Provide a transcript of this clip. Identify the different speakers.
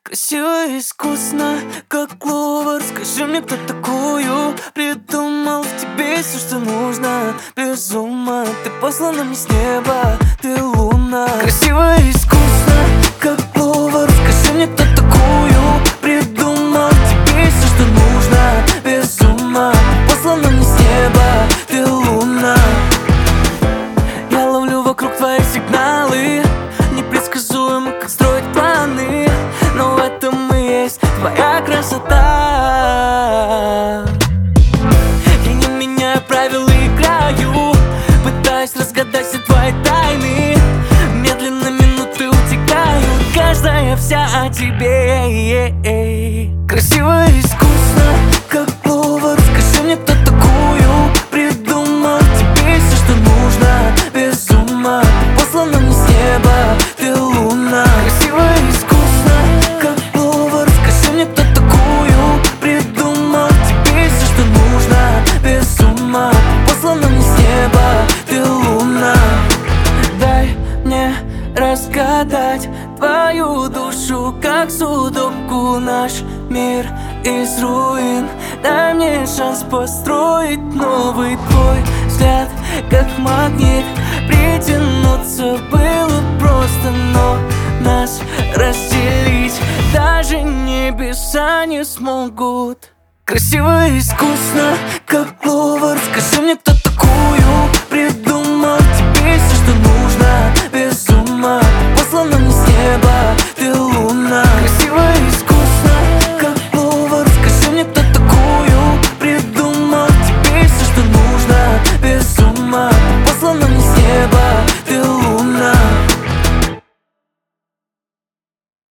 Speaker 1: Красиво и искусно, как кловер. Скажи мне, кто такую придумал? В тебе все, что нужно, без ума. Ты послана мне с неба, ты луна. Красиво и искусно, как кловер. Скажи мне, кто такую придумал? В тебе все, что нужно, без ума. Ты послана мне с неба, ты луна. Я ловлю вокруг твои сигналы, непредсказуемо, как строить планы. Но в этом и есть твоя красота. Я не меняю правила, играю, пытаюсь разгадать все твои тайны. Медленно минуты утекают, каждая вся о тебе. Красиво и искусно, как кловер. Скажи мне, кто такую придумал? Тебе все, что нужно, без ума. Ты послана мне с неба, ты луна. Красиво и искусно, как кловер. Скажи мне, кто такую придумал? Тебе все, что нужно, без ума. Ты послана мне с неба, ты луна. Дай мне разгадать твою душу, как судоку, наш мир из руин. Дай мне шанс построить новый. Твой взгляд, как магнит, притянуться было просто, но нас разделить даже небеса не смогут. Красиво и искусно, как кловер. Скажи мне, кто